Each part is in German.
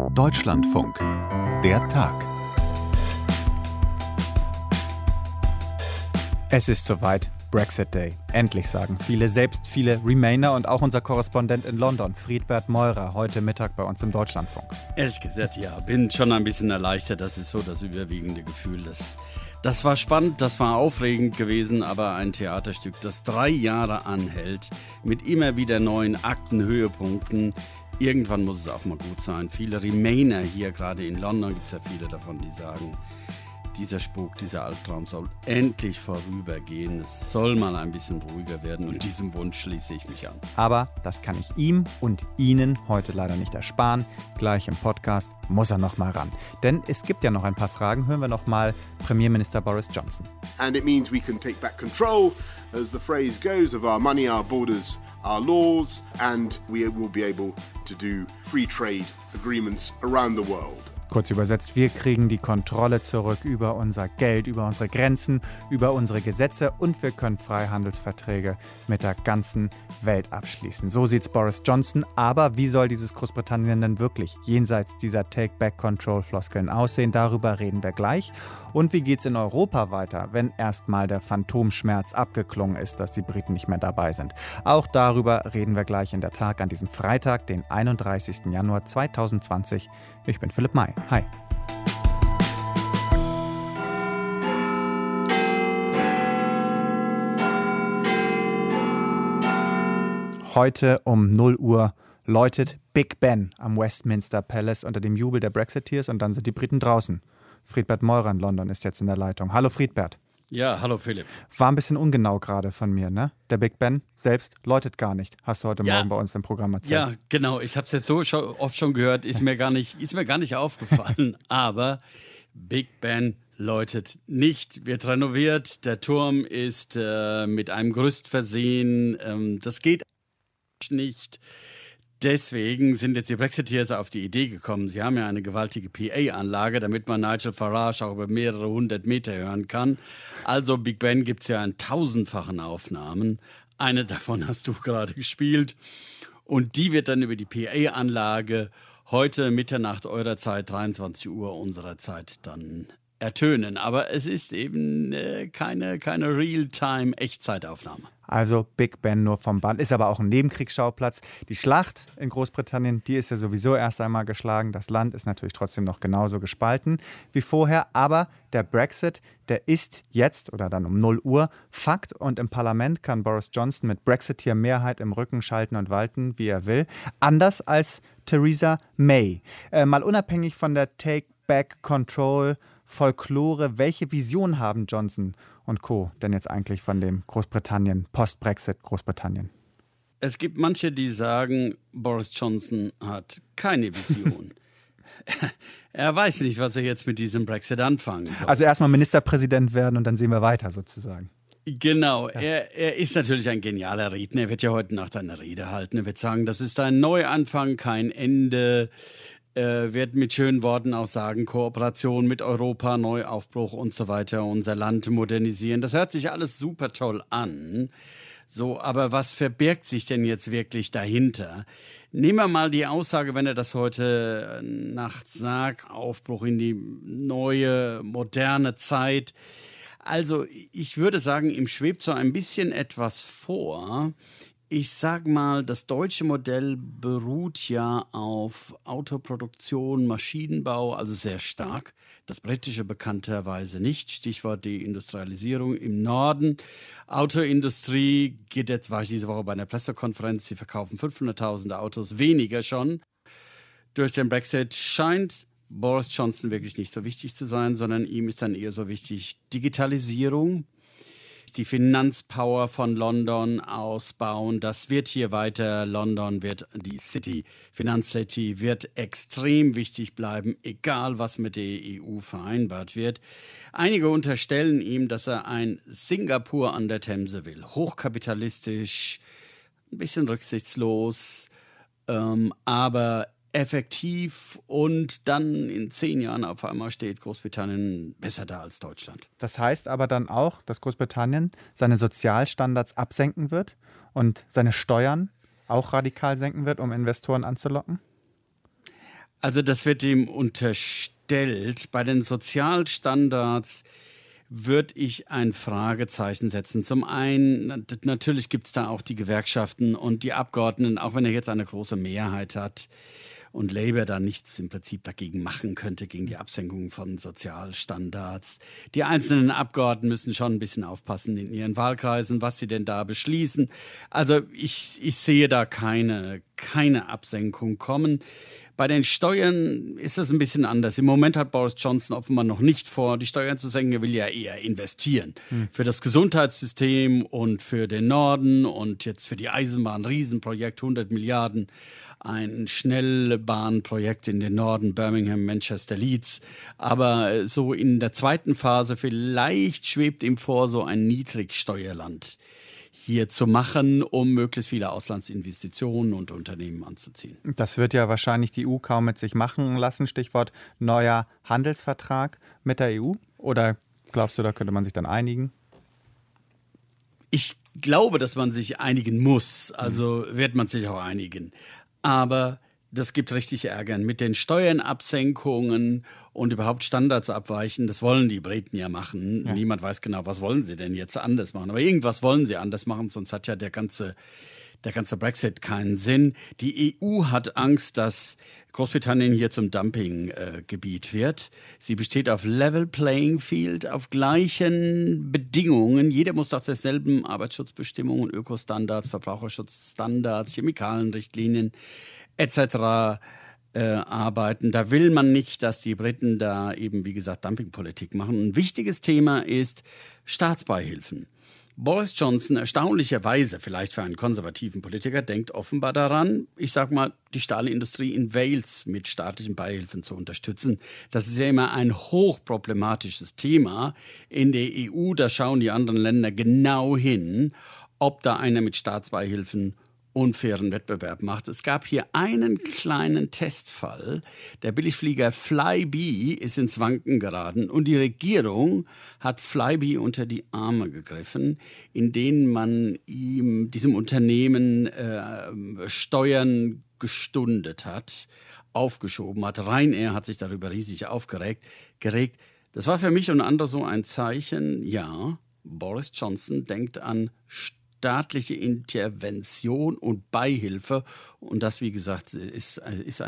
Deutschlandfunk. Der Tag. Es ist soweit. Brexit Day. Endlich, sagen viele, selbst viele Remainer und auch unser Korrespondent in London, Friedbert Meurer, heute Mittag bei uns im Deutschlandfunk. Ehrlich gesagt, ja, bin schon ein bisschen erleichtert. Das ist so das überwiegende Gefühl. Das war spannend, das war aufregend gewesen, aber ein Theaterstück, das 3 Jahre anhält, mit immer wieder neuen Akten, Höhepunkten. Irgendwann muss es auch mal gut sein. Viele Remainer hier, gerade in London gibt es ja viele davon, die sagen, dieser Spuk, dieser Albtraum soll endlich vorübergehen. Es soll mal ein bisschen ruhiger werden und diesem Wunsch schließe ich mich an. Aber das kann ich ihm und Ihnen heute leider nicht ersparen. Gleich im Podcast muss er noch mal ran. Denn es gibt ja noch ein paar Fragen. Hören wir noch mal Premierminister Boris Johnson. And it means we can take back control, as the phrase goes, of our money, our borders, our laws, and we will be able to do free trade agreements around the world. Kurz übersetzt, wir kriegen die Kontrolle zurück über unser Geld, über unsere Grenzen, über unsere Gesetze und wir können Freihandelsverträge mit der ganzen Welt abschließen. So sieht's Boris Johnson. Aber wie soll dieses Großbritannien denn wirklich jenseits dieser Take-Back-Control-Floskeln aussehen? Darüber reden wir gleich. Und wie geht's in Europa weiter, wenn erstmal der Phantomschmerz abgeklungen ist, dass die Briten nicht mehr dabei sind? Auch darüber reden wir gleich in der Tag an diesem Freitag, den 31. Januar 2020. Ich bin Philipp May. Hi. Heute um 0 Uhr läutet Big Ben am Westminster Palace unter dem Jubel der Brexiteers und dann sind die Briten draußen. Friedbert Meurer in London ist jetzt in der Leitung. Hallo Friedbert. Ja, hallo Philipp. War ein bisschen ungenau gerade von mir, ne? Der Big Ben selbst läutet gar nicht. Hast du heute Morgen bei uns im Programm erzählt. Ja, genau. Ich habe es jetzt so oft schon gehört, ist mir gar nicht aufgefallen. Aber Big Ben läutet nicht, wird renoviert. Der Turm ist mit einem Gerüst versehen. Das geht nicht. Deswegen sind jetzt die Brexiteers auf die Idee gekommen. Sie haben ja eine gewaltige PA-Anlage, damit man Nigel Farage auch über mehrere 100 Meter hören kann. Also Big Ben gibt es ja in 1000-fachen Aufnahmen. Eine davon hast du gerade gespielt. Und die wird dann über die PA-Anlage heute Mitternacht eurer Zeit, 23 Uhr unserer Zeit, dann ertönen. Aber es ist eben keine Real-Time-Echtzeitaufnahme. Also Big Ben nur vom Band, ist aber auch ein Nebenkriegsschauplatz. Die Schlacht in Großbritannien, die ist ja sowieso erst einmal geschlagen. Das Land ist natürlich trotzdem noch genauso gespalten wie vorher. Aber der Brexit, der ist jetzt oder dann um 0 Uhr Fakt. Und im Parlament kann Boris Johnson mit Brexiteer-Mehrheit im Rücken schalten und walten, wie er will. Anders als Theresa May. Mal unabhängig von der Take-Back-Control Folklore, welche Vision haben Johnson und Co. denn jetzt eigentlich von dem Großbritannien, Post-Brexit Großbritannien? Es gibt manche, die sagen, Boris Johnson hat keine Vision. Er weiß nicht, was er jetzt mit diesem Brexit anfangen soll. Also erstmal Ministerpräsident werden und dann sehen wir weiter sozusagen. Genau, ja. Er ist natürlich ein genialer Redner. Er wird ja heute Nacht eine Rede halten. Er wird sagen, das ist ein Neuanfang, kein Ende. Wird mit schönen Worten auch sagen, Kooperation mit Europa, Neuaufbruch und so weiter, unser Land modernisieren. Das hört sich alles super toll an. So, aber was verbirgt sich denn jetzt wirklich dahinter? Nehmen wir mal die Aussage, wenn er das heute Nacht sagt, Aufbruch in die neue, moderne Zeit. Also ich würde sagen, ihm schwebt so ein bisschen etwas vor. Ich sag mal, das deutsche Modell beruht ja auf Autoproduktion, Maschinenbau, also sehr stark. Das britische bekannterweise nicht. Stichwort Deindustrialisierung im Norden. Autoindustrie geht jetzt, war ich diese Woche bei einer Pressekonferenz, sie verkaufen 500.000 Autos, weniger schon. Durch den Brexit scheint Boris Johnson wirklich nicht so wichtig zu sein, sondern ihm ist dann eher so wichtig Digitalisierung. Die Finanzpower von London ausbauen, das wird hier weiter, London wird die City, Finanzcity wird extrem wichtig bleiben, egal was mit der EU vereinbart wird. Einige unterstellen ihm, dass er ein Singapur an der Themse will, hochkapitalistisch, ein bisschen rücksichtslos, aber effektiv und dann in 10 Jahren auf einmal steht Großbritannien besser da als Deutschland. Das heißt aber dann auch, dass Großbritannien seine Sozialstandards absenken wird und seine Steuern auch radikal senken wird, um Investoren anzulocken? Also das wird ihm unterstellt. Bei den Sozialstandards würde ich ein Fragezeichen setzen. Zum einen, natürlich gibt es da auch die Gewerkschaften und die Abgeordneten, auch wenn er jetzt eine große Mehrheit hat und Labour da nichts im Prinzip dagegen machen könnte, gegen die Absenkung von Sozialstandards. Die einzelnen Abgeordneten müssen schon ein bisschen aufpassen in ihren Wahlkreisen, was sie denn da beschließen. Also ich sehe da keine Absenkung kommen. Bei den Steuern ist es ein bisschen anders. Im Moment hat Boris Johnson offenbar noch nicht vor, die Steuern zu senken. Er will ja eher investieren. Für das Gesundheitssystem und für den Norden und jetzt für die Eisenbahn. Riesenprojekt, 100 Milliarden. Ein Schnellbahnprojekt in den Norden, Birmingham, Manchester, Leeds. Aber so in der zweiten Phase vielleicht schwebt ihm vor, so ein Niedrigsteuerland hier zu machen, um möglichst viele Auslandsinvestitionen und Unternehmen anzuziehen. Das wird ja wahrscheinlich die EU kaum mit sich machen lassen. Stichwort neuer Handelsvertrag mit der EU. Oder glaubst du, da könnte man sich dann einigen? Ich glaube, dass man sich einigen muss. Also wird man sich auch einigen. Aber das gibt richtig Ärger mit den Steuernabsenkungen und überhaupt Standards abweichen. Das wollen die Briten ja machen. Ja. Niemand weiß genau, was wollen sie denn jetzt anders machen. Aber irgendwas wollen sie anders machen, sonst hat ja der ganze Brexit keinen Sinn. Die EU hat Angst, dass Großbritannien hier zum Dumpinggebiet wird. Sie besteht auf Level Playing Field, auf gleichen Bedingungen. Jeder muss nach derselben Arbeitsschutzbestimmungen, Ökostandards, Verbraucherschutzstandards, Chemikalienrichtlinien etc. arbeiten. Da will man nicht, dass die Briten da eben, wie gesagt, Dumpingpolitik machen. Ein wichtiges Thema ist Staatsbeihilfen. Boris Johnson, erstaunlicherweise, vielleicht für einen konservativen Politiker, denkt offenbar daran, ich sag mal, die Stahlindustrie in Wales mit staatlichen Beihilfen zu unterstützen. Das ist ja immer ein hochproblematisches Thema in der EU. Da schauen die anderen Länder genau hin, ob da einer mit Staatsbeihilfen unfairen Wettbewerb macht. Es gab hier einen kleinen Testfall. Der Billigflieger Flybe ist ins Wanken geraten und die Regierung hat Flybe unter die Arme gegriffen, in denen man diesem Unternehmen Steuern gestundet hat, aufgeschoben hat. Ryanair hat sich darüber riesig aufgeregt. Das war für mich und andere so ein Zeichen, ja, Boris Johnson denkt an staatliche Intervention und Beihilfe. Und das, wie gesagt, ist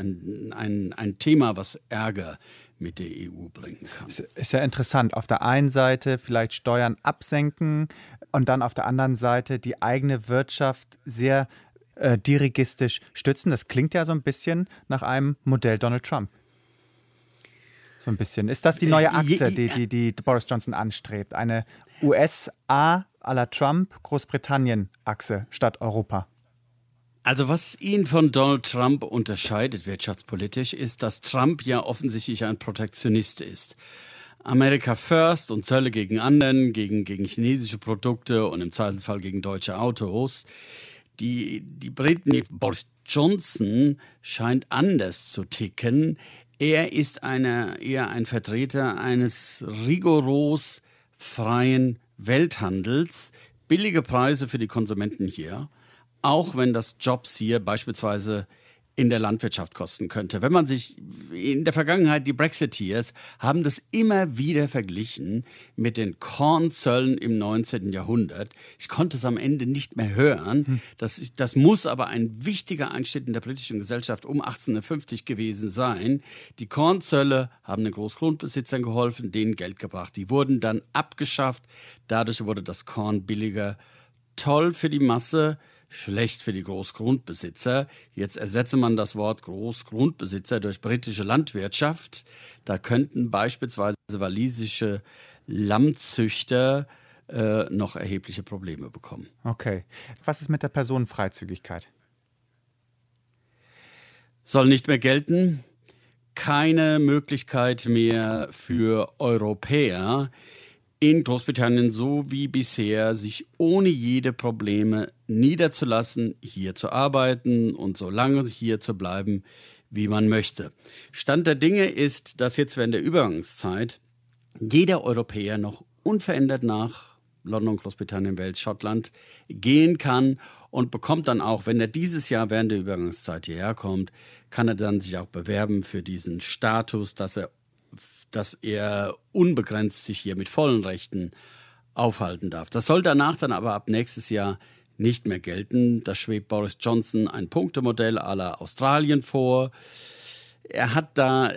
ein Thema, was Ärger mit der EU bringen kann. Ist ja interessant. Auf der einen Seite vielleicht Steuern absenken und dann auf der anderen Seite die eigene Wirtschaft sehr dirigistisch stützen. Das klingt ja so ein bisschen nach einem Modell Donald Trump. So ein bisschen. Ist das die neue Achse, die Boris Johnson anstrebt? Eine USA à la Trump, Großbritannien-Achse statt Europa? Also was ihn von Donald Trump unterscheidet wirtschaftspolitisch, ist, dass Trump ja offensichtlich ein Protektionist ist. America first und Zölle gegen anderen, gegen chinesische Produkte und im Zweifelsfall gegen deutsche Autos. Die Briten, Boris Johnson scheint anders zu ticken. Er ist eher ein Vertreter eines rigoros freien Welthandels, billige Preise für die Konsumenten hier, auch wenn das Jobs hier beispielsweise in der Landwirtschaft kosten könnte. Wenn man sich in der Vergangenheit, die Brexiteers haben das immer wieder verglichen mit den Kornzöllen im 19. Jahrhundert. Ich konnte es am Ende nicht mehr hören. Das muss aber ein wichtiger Einschnitt in der britischen Gesellschaft um 1850 gewesen sein. Die Kornzölle haben den Großgrundbesitzern geholfen, denen Geld gebracht. Die wurden dann abgeschafft. Dadurch wurde das Korn billiger. Toll für die Masse, schlecht für die Großgrundbesitzer. Jetzt ersetze man das Wort Großgrundbesitzer durch britische Landwirtschaft. Da könnten beispielsweise walisische Lammzüchter noch erhebliche Probleme bekommen. Okay. Was ist mit der Personenfreizügigkeit? Soll nicht mehr gelten. Keine Möglichkeit mehr für Europäer, in Großbritannien so wie bisher sich ohne jede Probleme niederzulassen, hier zu arbeiten und so lange hier zu bleiben, wie man möchte. Stand der Dinge ist, dass jetzt während der Übergangszeit jeder Europäer noch unverändert nach London, Großbritannien, Wales, Schottland gehen kann und bekommt dann auch, wenn er dieses Jahr während der Übergangszeit hierher kommt, kann er dann sich auch bewerben für diesen Status, dass er unbegrenzt sich hier mit vollen Rechten aufhalten darf. Das soll danach dann aber ab nächstes Jahr nicht mehr gelten. Da schwebt Boris Johnson ein Punktemodell à la Australien vor. Er hat da,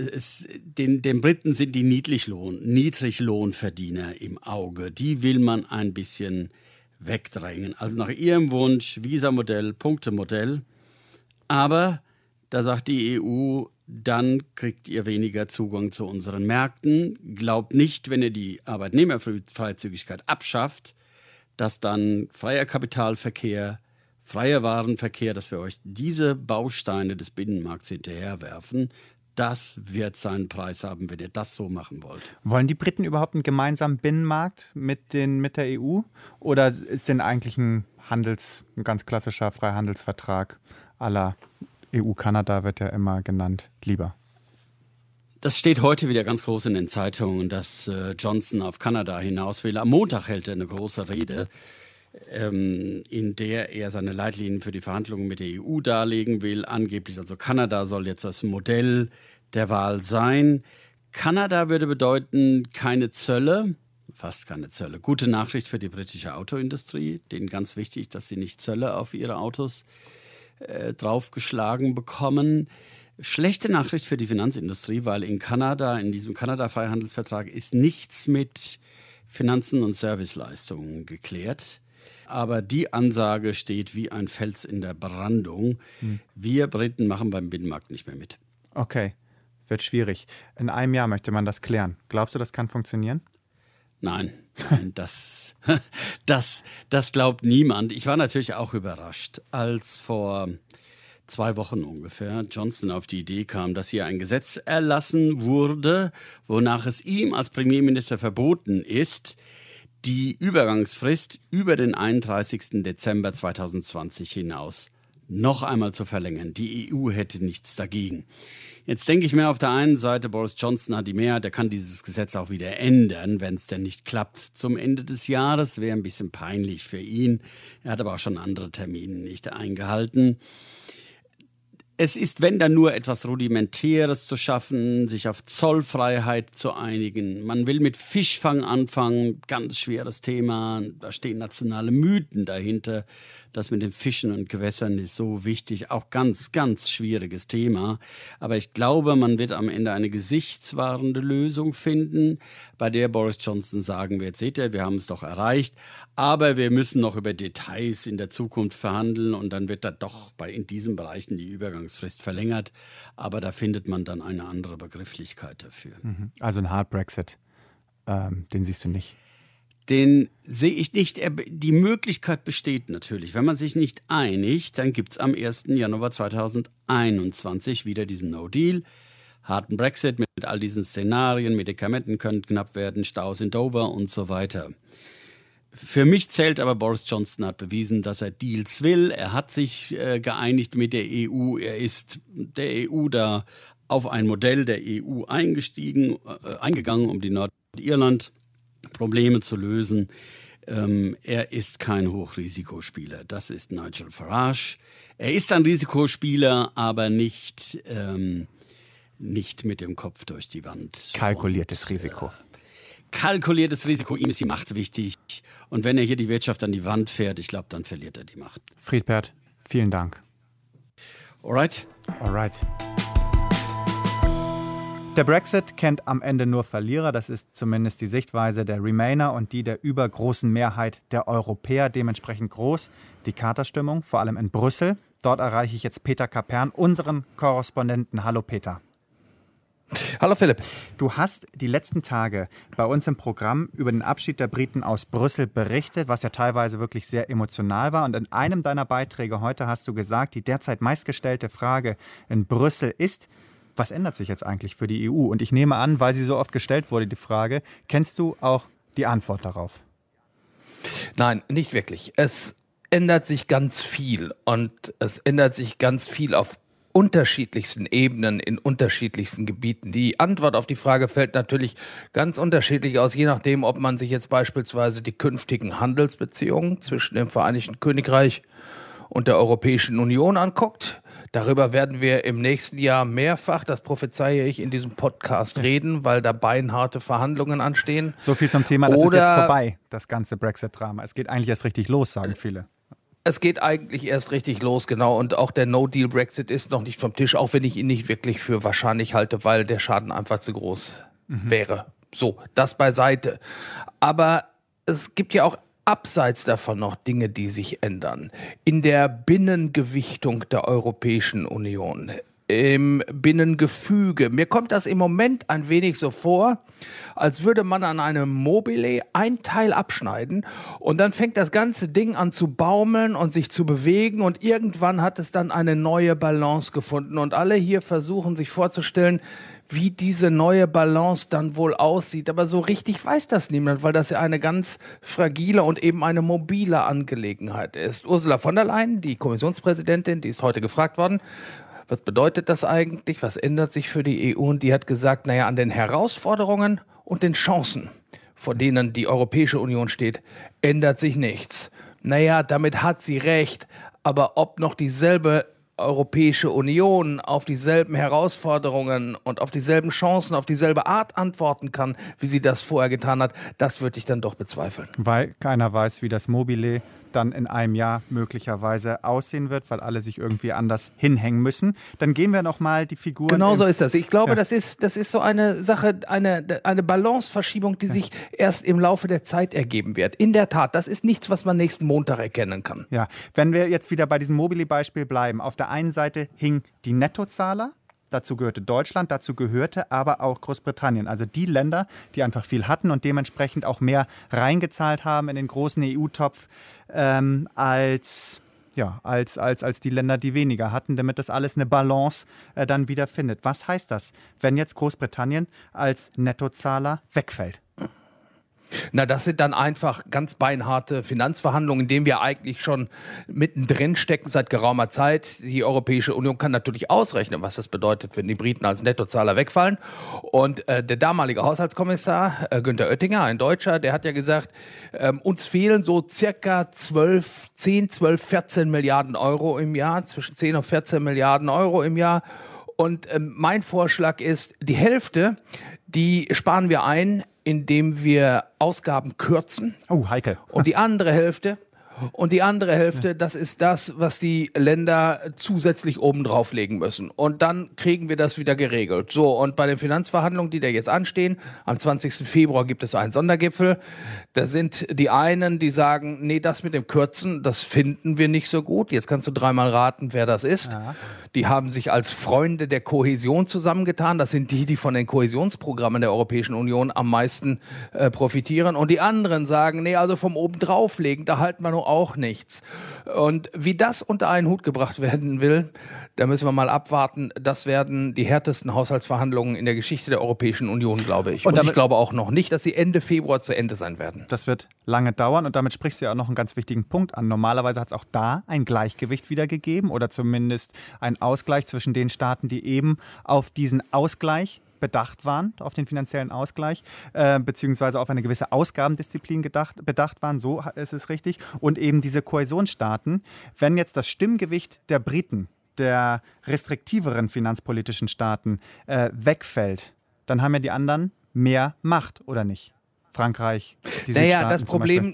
den Briten sind die Niedriglohnverdiener im Auge. Die will man ein bisschen wegdrängen. Also nach ihrem Wunsch, Visa-Modell, Punktemodell. Aber da sagt die EU, dann kriegt ihr weniger Zugang zu unseren Märkten. Glaubt nicht, wenn ihr die Arbeitnehmerfreizügigkeit abschafft, dass dann freier Kapitalverkehr, freier Warenverkehr, dass wir euch diese Bausteine des Binnenmarkts hinterherwerfen. Das wird seinen Preis haben, wenn ihr das so machen wollt. Wollen die Briten überhaupt einen gemeinsamen Binnenmarkt mit der EU? Oder ist denn eigentlich ein ganz klassischer Freihandelsvertrag à la EU-Kanada, wird ja immer genannt, lieber? Das steht heute wieder ganz groß in den Zeitungen, dass Johnson auf Kanada hinaus will. Am Montag hält er eine große Rede, in der er seine Leitlinien für die Verhandlungen mit der EU darlegen will. Angeblich, also Kanada soll jetzt das Modell der Wahl sein. Kanada würde bedeuten, keine Zölle, fast keine Zölle. Gute Nachricht für die britische Autoindustrie, denen ganz wichtig, dass sie nicht Zölle auf ihre Autos draufgeschlagen bekommen. Schlechte Nachricht für die Finanzindustrie, weil in Kanada, in diesem Kanada-Freihandelsvertrag ist nichts mit Finanzen und Serviceleistungen geklärt. Aber die Ansage steht wie ein Fels in der Brandung. Wir Briten machen beim Binnenmarkt nicht mehr mit. Okay, wird schwierig. In einem Jahr möchte man das klären. Glaubst du, das kann funktionieren? Nein, das glaubt niemand. Ich war natürlich auch überrascht, als vor 2 Wochen ungefähr Johnson auf die Idee kam, dass hier ein Gesetz erlassen wurde, wonach es ihm als Premierminister verboten ist, die Übergangsfrist über den 31. Dezember 2020 hinaus noch einmal zu verlängern. Die EU hätte nichts dagegen. Jetzt denke ich mir auf der einen Seite, Boris Johnson hat die Mehrheit, der kann dieses Gesetz auch wieder ändern, wenn es denn nicht klappt zum Ende des Jahres. Wäre ein bisschen peinlich für ihn. Er hat aber auch schon andere Termine nicht eingehalten. Es ist, wenn dann nur etwas Rudimentäres zu schaffen, sich auf Zollfreiheit zu einigen. Man will mit Fischfang anfangen, ganz schweres Thema. Da stehen nationale Mythen dahinter. Das mit den Fischen und Gewässern ist so wichtig. Auch ganz, ganz schwieriges Thema. Aber ich glaube, man wird am Ende eine gesichtswahrende Lösung finden, bei der Boris Johnson sagen wird, seht ihr, wir haben es doch erreicht. Aber wir müssen noch über Details in der Zukunft verhandeln und dann wird da doch in diesen Bereichen die Übergangsfrist verlängert. Aber da findet man dann eine andere Begrifflichkeit dafür. Also ein Hard Brexit, den siehst du nicht? Den sehe ich nicht. Die Möglichkeit besteht natürlich. Wenn man sich nicht einigt, dann gibt es am 1. Januar 2021 wieder diesen No-Deal. Harten Brexit mit all diesen Szenarien, Medikamenten können knapp werden, Staus in Dover und so weiter. Für mich zählt aber, Boris Johnson hat bewiesen, dass er Deals will. Er hat sich geeinigt mit der EU. Er ist der EU da auf ein Modell der EU eingegangen, um die Nordirland Probleme zu lösen. Er ist kein Hochrisikospieler. Das ist Nigel Farage. Er ist ein Risikospieler, aber nicht mit dem Kopf durch die Wand. Kalkuliertes Risiko. Kalkuliertes Risiko. Ihm ist die Macht wichtig. Und wenn er hier die Wirtschaft an die Wand fährt, ich glaube, dann verliert er die Macht. Friedbert, vielen Dank. Alright. Der Brexit kennt am Ende nur Verlierer. Das ist zumindest die Sichtweise der Remainer und die der übergroßen Mehrheit der Europäer. Dementsprechend groß die Katerstimmung, vor allem in Brüssel. Dort erreiche ich jetzt Peter Kapern, unseren Korrespondenten. Hallo Peter. Hallo Philipp. Du hast die letzten Tage bei uns im Programm über den Abschied der Briten aus Brüssel berichtet, was ja teilweise wirklich sehr emotional war. Und in einem deiner Beiträge heute hast du gesagt, die derzeit meistgestellte Frage in Brüssel ist: Was ändert sich jetzt eigentlich für die EU? Und ich nehme an, weil sie so oft gestellt wurde, die Frage, kennst du auch die Antwort darauf? Nein, nicht wirklich. Es ändert sich ganz viel und es ändert sich ganz viel auf unterschiedlichsten Ebenen, in unterschiedlichsten Gebieten. Die Antwort auf die Frage fällt natürlich ganz unterschiedlich aus, je nachdem, ob man sich jetzt beispielsweise die künftigen Handelsbeziehungen zwischen dem Vereinigten Königreich und der Europäischen Union anguckt. Darüber werden wir im nächsten Jahr mehrfach, das prophezeie ich, in diesem Podcast reden, weil da beinharte Verhandlungen anstehen. So viel zum Thema, das ist jetzt vorbei, das ganze Brexit-Drama. Es geht eigentlich erst richtig los, sagen viele. Es geht eigentlich erst richtig los, genau. Und auch der No-Deal-Brexit ist noch nicht vom Tisch, auch wenn ich ihn nicht wirklich für wahrscheinlich halte, weil der Schaden einfach zu groß wäre. So, das beiseite. Aber es gibt ja auch abseits davon noch Dinge, die sich ändern. In der Binnengewichtung der Europäischen Union, im Binnengefüge. Mir kommt das im Moment ein wenig so vor, als würde man an einem Mobile ein Teil abschneiden und dann fängt das ganze Ding an zu baumeln und sich zu bewegen und irgendwann hat es dann eine neue Balance gefunden und alle hier versuchen sich vorzustellen, wie diese neue Balance dann wohl aussieht. Aber so richtig weiß das niemand, weil das ja eine ganz fragile und eben eine mobile Angelegenheit ist. Ursula von der Leyen, die Kommissionspräsidentin, die ist heute gefragt worden, was bedeutet das eigentlich? Was ändert sich für die EU? Und die hat gesagt, naja, an den Herausforderungen und den Chancen, vor denen die Europäische Union steht, ändert sich nichts. Naja, damit hat sie recht. Aber ob noch dieselbe Europäische Union auf dieselben Herausforderungen und auf dieselben Chancen, auf dieselbe Art antworten kann, wie sie das vorher getan hat, das würde ich dann doch bezweifeln. Weil keiner weiß, wie das Mobile dann in einem Jahr möglicherweise aussehen wird, weil alle sich irgendwie anders hinhängen müssen. Dann gehen wir nochmal die Figuren... Genau so ist das. Ich glaube, das ist so eine Sache, eine Balanceverschiebung, die sich erst im Laufe der Zeit ergeben wird. In der Tat, das ist nichts, was man nächsten Montag erkennen kann. Ja, wenn wir jetzt wieder bei diesem Mobile-Beispiel bleiben. Auf der einen Seite hing die Nettozahler. Dazu gehörte Deutschland, dazu gehörte aber auch Großbritannien. Also die Länder, die einfach viel hatten und dementsprechend auch mehr reingezahlt haben in den großen EU-Topf als die Länder, die weniger hatten, damit das alles eine Balance dann wieder findet. Was heißt das, wenn jetzt Großbritannien als Nettozahler wegfällt? Na, das sind dann einfach ganz beinharte Finanzverhandlungen, in denen wir eigentlich schon mittendrin stecken seit geraumer Zeit. Die Europäische Union kann natürlich ausrechnen, was das bedeutet, wenn die Briten als Nettozahler wegfallen. Und der damalige Haushaltskommissar Günther Oettinger, ein Deutscher, der hat ja gesagt, uns fehlen so circa 14 Milliarden Euro im Jahr, zwischen 10 und 14 Milliarden Euro im Jahr. Und mein Vorschlag ist, die Hälfte, die sparen wir ein, indem wir Ausgaben kürzen. Oh, heikel. Und die andere Hälfte, das ist das, was die Länder zusätzlich obendrauf legen müssen. Und dann kriegen wir das wieder geregelt. So, und bei den Finanzverhandlungen, die da jetzt anstehen, am 20. Februar gibt es einen Sondergipfel. Da sind die einen, die sagen, nee, das mit dem Kürzen, das finden wir nicht so gut. Jetzt kannst du dreimal raten, wer das ist. Ja. Die haben sich als Freunde der Kohäsion zusammengetan. Das sind die von den Kohäsionsprogrammen der Europäischen Union am meisten profitieren. Und die anderen sagen, nee, also vom obendrauflegen, da halten wir nur auch nichts. Und wie das unter einen Hut gebracht werden will, da müssen wir mal abwarten. Das werden die härtesten Haushaltsverhandlungen in der Geschichte der Europäischen Union, glaube ich. Und ich glaube auch noch nicht, dass sie Ende Februar zu Ende sein werden. Das wird lange dauern und damit sprichst du ja auch noch einen ganz wichtigen Punkt an. Normalerweise hat es auch da ein Gleichgewicht wieder gegeben oder zumindest ein Ausgleich zwischen den Staaten, die eben auf diesen Ausgleich bedacht waren, auf den finanziellen Ausgleich, beziehungsweise auf eine gewisse Ausgabendisziplin bedacht waren, so ist es richtig. Und eben diese Kohäsionsstaaten, wenn jetzt das Stimmgewicht der Briten, der restriktiveren finanzpolitischen Staaten wegfällt, dann haben ja die anderen mehr Macht, oder nicht? Frankreich, die Südstaaten das Problem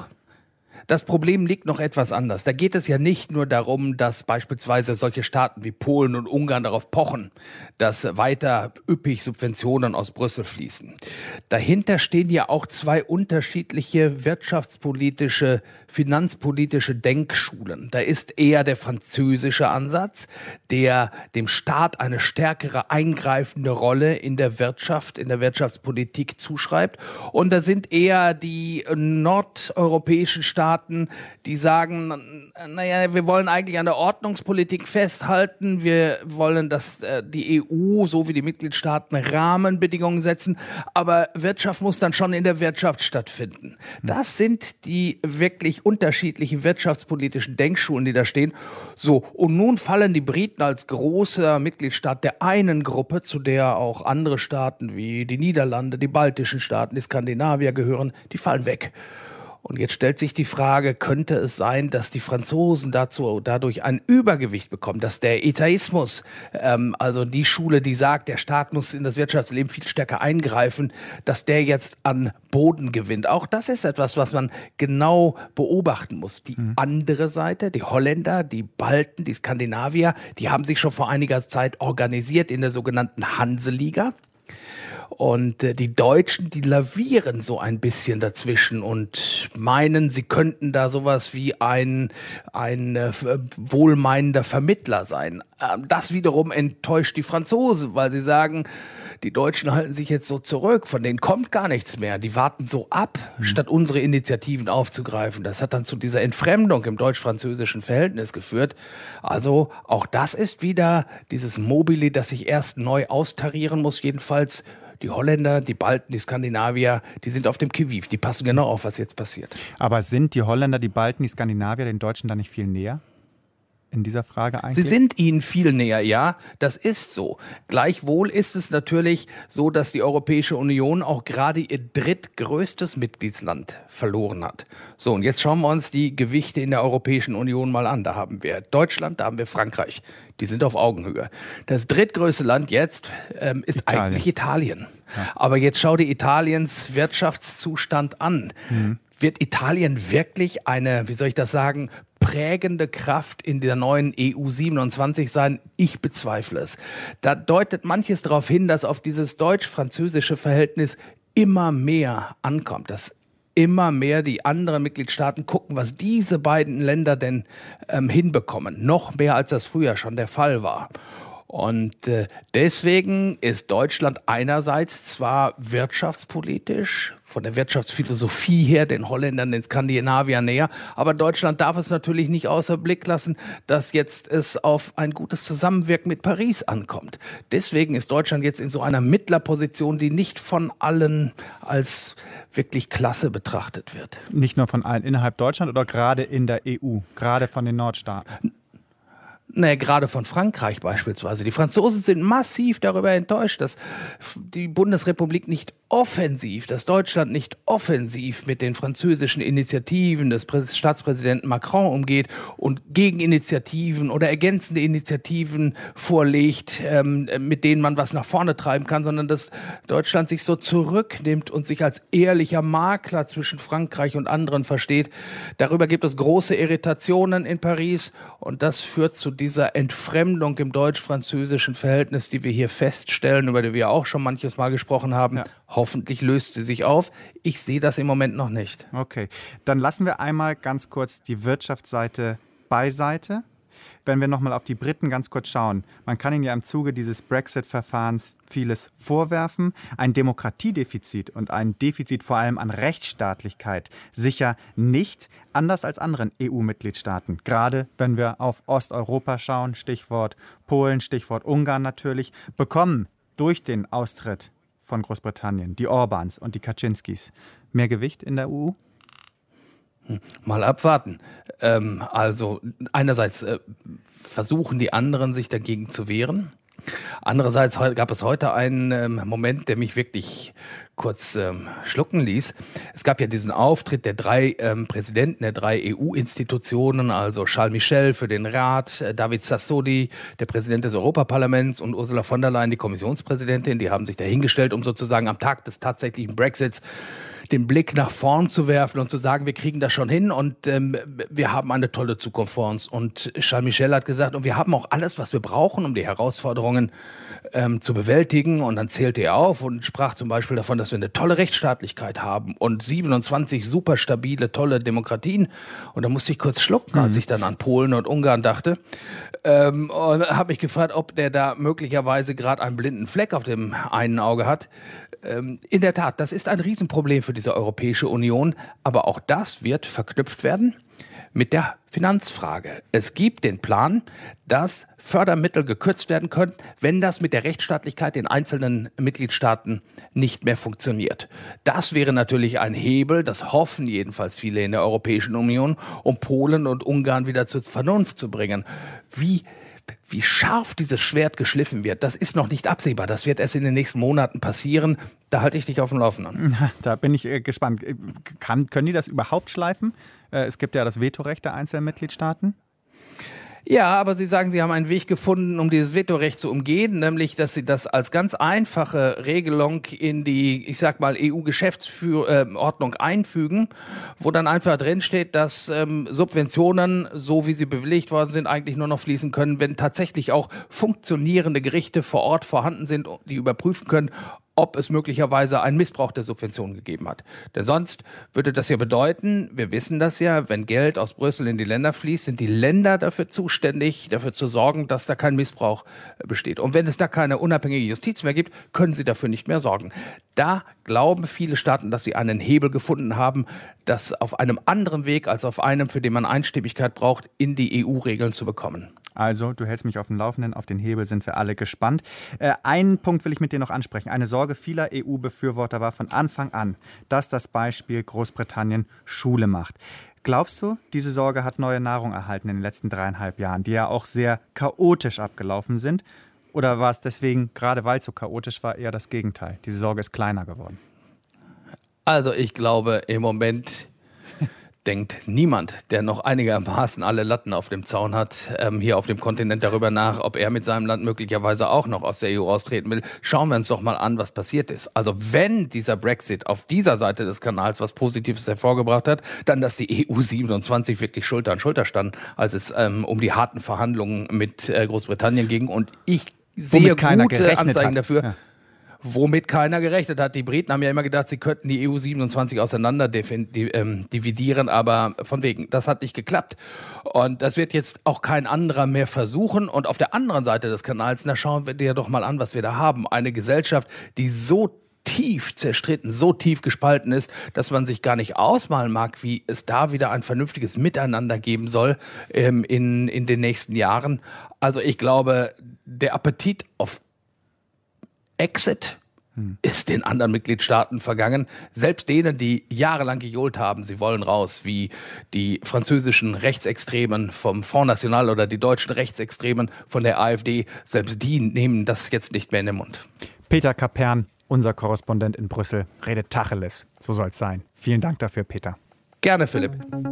liegt noch etwas anders. Da geht es ja nicht nur darum, dass beispielsweise solche Staaten wie Polen und Ungarn darauf pochen, dass weiter üppig Subventionen aus Brüssel fließen. Dahinter stehen ja auch zwei unterschiedliche wirtschaftspolitische, finanzpolitische Denkschulen. Da ist eher der französische Ansatz, der dem Staat eine stärkere eingreifende Rolle in der Wirtschaft, in der Wirtschaftspolitik zuschreibt. Und da sind eher die nordeuropäischen Staaten, die sagen, naja, wir wollen eigentlich an der Ordnungspolitik festhalten, wir wollen, dass die EU sowie die Mitgliedstaaten Rahmenbedingungen setzen, aber Wirtschaft muss dann schon in der Wirtschaft stattfinden. Das sind die wirklich unterschiedlichen wirtschaftspolitischen Denkschulen, die da stehen. So, und nun fallen die Briten als großer Mitgliedstaat der einen Gruppe, zu der auch andere Staaten wie die Niederlande, die baltischen Staaten, die Skandinavier gehören, die fallen weg. Und jetzt stellt sich die Frage, könnte es sein, dass die Franzosen dadurch ein Übergewicht bekommen, dass der Etaismus, also die Schule, die sagt, der Staat muss in das Wirtschaftsleben viel stärker eingreifen, dass der jetzt an Boden gewinnt. Auch das ist etwas, was man genau beobachten muss. Die andere Seite, die Holländer, die Balten, die Skandinavier, die haben sich schon vor einiger Zeit organisiert in der sogenannten Hanseliga. Und die Deutschen, die lavieren so ein bisschen dazwischen und meinen, sie könnten da sowas wie ein wohlmeinender Vermittler sein. Das wiederum enttäuscht die Franzosen, weil sie sagen, die Deutschen halten sich jetzt so zurück, von denen kommt gar nichts mehr. Die warten so ab, statt unsere Initiativen aufzugreifen. Das hat dann zu dieser Entfremdung im deutsch-französischen Verhältnis geführt. Also auch das ist wieder dieses Mobili, das sich erst neu austarieren muss. Jedenfalls die Holländer, die Balten, die Skandinavier, die sind auf dem Qui-vive. Die passen genau auf, was jetzt passiert. Aber sind die Holländer, die Balten, die Skandinavier den Deutschen da nicht viel näher? In dieser Frage eigentlich? Sie sind ihnen viel näher, ja, das ist so. Gleichwohl ist es natürlich so, dass die Europäische Union auch gerade ihr drittgrößtes Mitgliedsland verloren hat. So, und jetzt schauen wir uns die Gewichte in der Europäischen Union mal an. Da haben wir Deutschland, da haben wir Frankreich. Die sind auf Augenhöhe. Das drittgrößte Land jetzt ist eigentlich Italien. Ja. Aber jetzt schau dir Italiens Wirtschaftszustand an. Wird Italien wirklich eine, wie soll ich das sagen, prägende Kraft in der neuen EU 27 sein? Ich bezweifle es. Da deutet manches darauf hin, dass auf dieses deutsch-französische Verhältnis immer mehr ankommt, dass immer mehr die anderen Mitgliedstaaten gucken, was diese beiden Länder denn hinbekommen. Noch mehr, als das früher schon der Fall war. Und deswegen ist Deutschland einerseits zwar wirtschaftspolitisch, von der Wirtschaftsphilosophie her den Holländern, den Skandinaviern näher, aber Deutschland darf es natürlich nicht außer Blick lassen, dass jetzt es auf ein gutes Zusammenwirken mit Paris ankommt. Deswegen ist Deutschland jetzt in so einer Mittlerposition, die nicht von allen als wirklich klasse betrachtet wird. Nicht nur von allen innerhalb Deutschland oder gerade in der EU, gerade von den Nordstaaten? Naja, gerade von Frankreich beispielsweise. Die Franzosen sind massiv darüber enttäuscht, dass die Bundesrepublik nicht offensiv, dass Deutschland nicht offensiv mit den französischen Initiativen des Staatspräsidenten Macron umgeht und Gegeninitiativen oder ergänzende Initiativen vorlegt, mit denen man was nach vorne treiben kann, sondern dass Deutschland sich so zurücknimmt und sich als ehrlicher Makler zwischen Frankreich und anderen versteht. Darüber gibt es große Irritationen in Paris und das führt zu dieser Entfremdung im deutsch-französischen Verhältnis, die wir hier feststellen, über die wir auch schon manches Mal gesprochen haben. Ja. Hoffentlich löst sie sich auf. Ich sehe das im Moment noch nicht. Okay, dann lassen wir einmal ganz kurz die Wirtschaftsseite beiseite. Wenn wir nochmal auf die Briten ganz kurz schauen. Man kann ihnen ja im Zuge dieses Brexit-Verfahrens vieles vorwerfen. Ein Demokratiedefizit und ein Defizit vor allem an Rechtsstaatlichkeit sicher nicht, anders als anderen EU-Mitgliedstaaten. Gerade wenn wir auf Osteuropa schauen, Stichwort Polen, Stichwort Ungarn natürlich, bekommen durch den Austritt von Großbritannien, die Orbáns und die Kaczynskis, mehr Gewicht in der EU? Mal abwarten. Also einerseits versuchen die anderen, sich dagegen zu wehren. Andererseits gab es heute einen Moment, der mich wirklich kurz schlucken ließ. Es gab ja diesen Auftritt der drei Präsidenten der drei EU-Institutionen, also Charles Michel für den Rat, David Sassoli, der Präsident des Europaparlaments und Ursula von der Leyen, die Kommissionspräsidentin. Die haben sich dahingestellt, um sozusagen am Tag des tatsächlichen Brexits den Blick nach vorn zu werfen und zu sagen, wir kriegen das schon hin und wir haben eine tolle Zukunft vor uns. Und Charles Michel hat gesagt, und wir haben auch alles, was wir brauchen, um die Herausforderungen zu bewältigen. Und dann zählte er auf und sprach zum Beispiel davon, dass wir eine tolle Rechtsstaatlichkeit haben und 27 super stabile, tolle Demokratien. Und da musste ich kurz schlucken, als ich dann an Polen und Ungarn dachte. Und habe mich gefragt, ob der da möglicherweise gerade einen blinden Fleck auf dem einen Auge hat. In der Tat, das ist ein Riesenproblem für diese Europäische Union, aber auch das wird verknüpft werden mit der Finanzfrage. Es gibt den Plan, dass Fördermittel gekürzt werden können, wenn das mit der Rechtsstaatlichkeit in einzelnen Mitgliedstaaten nicht mehr funktioniert. Das wäre natürlich ein Hebel, das hoffen jedenfalls viele in der Europäischen Union, um Polen und Ungarn wieder zur Vernunft zu bringen. Wie Wie scharf dieses Schwert geschliffen wird, das ist noch nicht absehbar. Das wird erst in den nächsten Monaten passieren. Da halte ich dich auf dem Laufenden. Da bin ich gespannt. Können die das überhaupt schleifen? Es gibt ja das Vetorecht der einzelnen Mitgliedstaaten. Ja, aber Sie sagen, Sie haben einen Weg gefunden, um dieses Vetorecht zu umgehen, nämlich, dass Sie das als ganz einfache Regelung in die, ich sag mal, EU-Geschäftsordnung einfügen, wo dann einfach drinsteht, dass Subventionen, so wie sie bewilligt worden sind, eigentlich nur noch fließen können, wenn tatsächlich auch funktionierende Gerichte vor Ort vorhanden sind, die überprüfen können, ob es möglicherweise einen Missbrauch der Subventionen gegeben hat. Denn sonst würde das ja bedeuten, wir wissen das ja, wenn Geld aus Brüssel in die Länder fließt, sind die Länder dafür zuständig, dafür zu sorgen, dass da kein Missbrauch besteht. Und wenn es da keine unabhängige Justiz mehr gibt, können sie dafür nicht mehr sorgen. Da glauben viele Staaten, dass sie einen Hebel gefunden haben, das auf einem anderen Weg als auf einem, für den man Einstimmigkeit braucht, in die EU-Regeln zu bekommen. Also, du hältst mich auf dem Laufenden, auf den Hebel sind wir alle gespannt. Einen Punkt will ich mit dir noch ansprechen. Eine Sorge vieler EU-Befürworter war von Anfang an, dass das Beispiel Großbritannien Schule macht. Glaubst du, diese Sorge hat neue Nahrung erhalten in den letzten 3,5 Jahren, die ja auch sehr chaotisch abgelaufen sind? Oder war es deswegen, gerade weil es so chaotisch war, eher das Gegenteil? Diese Sorge ist kleiner geworden. Also ich glaube, im Moment denkt niemand, der noch einigermaßen alle Latten auf dem Zaun hat, hier auf dem Kontinent darüber nach, ob er mit seinem Land möglicherweise auch noch aus der EU austreten will. Schauen wir uns doch mal an, was passiert ist. Also wenn dieser Brexit auf dieser Seite des Kanals was Positives hervorgebracht hat, dann, dass die EU 27 wirklich Schulter an Schulter standen, als es um die harten Verhandlungen mit Großbritannien ging. Und ich sehe gute Anzeigen dafür. Ja. Womit keiner gerechnet hat. Die Briten haben ja immer gedacht, sie könnten die EU 27 auseinander dividieren, aber von wegen, das hat nicht geklappt. Und das wird jetzt auch kein anderer mehr versuchen. Und auf der anderen Seite des Kanals, na schauen wir dir doch mal an, was wir da haben. Eine Gesellschaft, die so tief zerstritten, so tief gespalten ist, dass man sich gar nicht ausmalen mag, wie es da wieder ein vernünftiges Miteinander geben soll in den nächsten Jahren. Also ich glaube, der Appetit auf Exit ist den anderen Mitgliedstaaten vergangen. Selbst denen, die jahrelang gejohlt haben, sie wollen raus, wie die französischen Rechtsextremen vom Front National oder die deutschen Rechtsextremen von der AfD, selbst die nehmen das jetzt nicht mehr in den Mund. Peter Kapern, unser Korrespondent in Brüssel, redet Tacheles. So soll es sein. Vielen Dank dafür, Peter. Gerne, Philipp.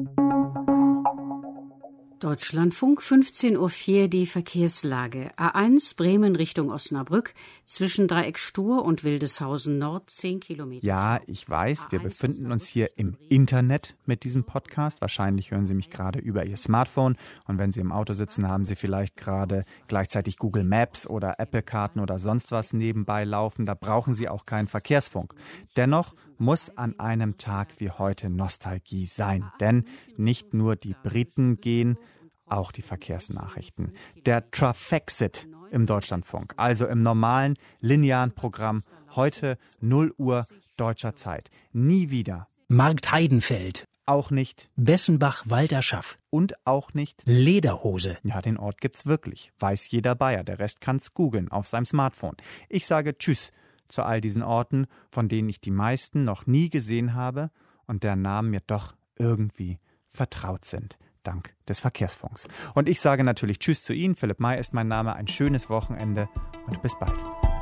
Deutschlandfunk, 15:04 Uhr, die Verkehrslage. A1 Bremen Richtung Osnabrück, zwischen Dreieck Stur und Wildeshausen Nord 10 Kilometer. Ja, ich weiß, wir befinden uns hier im Internet mit diesem Podcast. Wahrscheinlich hören Sie mich gerade über Ihr Smartphone. Und wenn Sie im Auto sitzen, haben Sie vielleicht gerade gleichzeitig Google Maps oder Apple-Karten oder sonst was nebenbei laufen. Da brauchen Sie auch keinen Verkehrsfunk. Dennoch muss an einem Tag wie heute Nostalgie sein. Denn nicht nur die Briten gehen, auch die Verkehrsnachrichten. Der Trafexit im Deutschlandfunk, also im normalen, linearen Programm, heute 0 Uhr deutscher Zeit. Nie wieder. Markt Heidenfeld. Auch nicht Bessenbach-Walderschaff. und auch nicht Lederhose. Ja, den Ort gibt's wirklich. Weiß jeder Bayer. Der Rest kann's googeln auf seinem Smartphone. Ich sage Tschüss zu all diesen Orten, von denen ich die meisten noch nie gesehen habe und deren Namen mir doch irgendwie vertraut sind. Dank des Verkehrsfunks. Und ich sage natürlich Tschüss zu Ihnen. Philipp May ist mein Name. Ein schönes Wochenende und bis bald.